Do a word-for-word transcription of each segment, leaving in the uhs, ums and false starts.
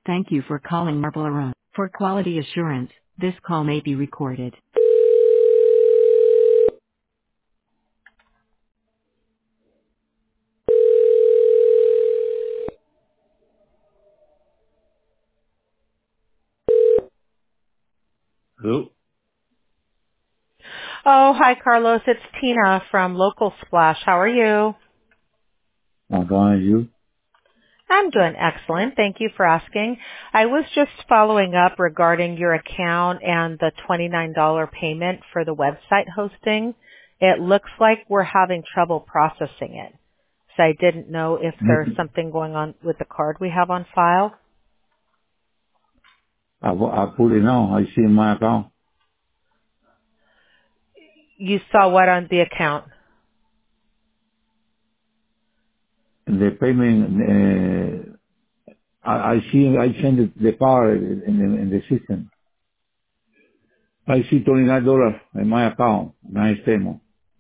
Thank you for calling Marble Arrow. For quality assurance, this call may be recorded. Hello? Oh, hi, Carlos. It's Tina from Local Splash. How are you? I'm calling you. I'm doing excellent. Thank you for asking. I was just following up regarding your account and the twenty-nine dollars payment for the website hosting. It looks like we're having trouble processing it. So I didn't know if there's something going on with the card we have on file. I, I put it on. I see in my account. You saw what on the account? The payment, uh, I, I see, I send it, the card in, the in the system. I see twenty-nine dollars in my account. Nice payment.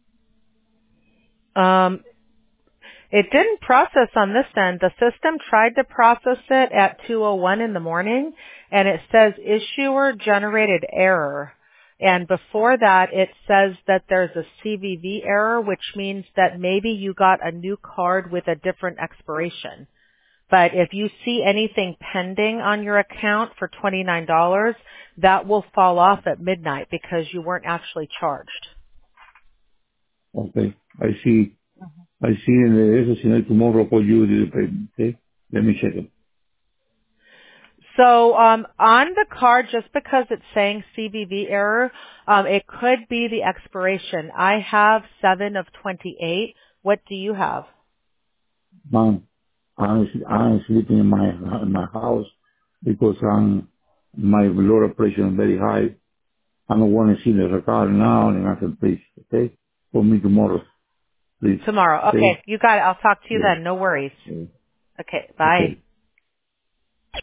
Um, It didn't process on this end. The system tried to process it at two oh one in the morning, and it says issuer generated error. And before that, it says that there's a C V V error, which means that maybe you got a new card with a different expiration. But if you see anything pending on your account for twenty-nine dollars, that will fall off at midnight because you weren't actually charged. Okay. I see, I see in the, eso, si no, tomorrow call you the payment. Okay? Let me check it. So um, on the card, just because it's saying C V V error, um, it could be the expiration. I have seven of twenty-eight. What do you have? Mom, I'm, I'm sleeping in my, in my house because I'm, my blood pressure is very high. I don't want to see the record now and I can please, okay? For me tomorrow, please. Tomorrow. Okay? Okay, you got it. I'll talk to you Yeah. then. No worries. Yeah. Okay, bye. Okay.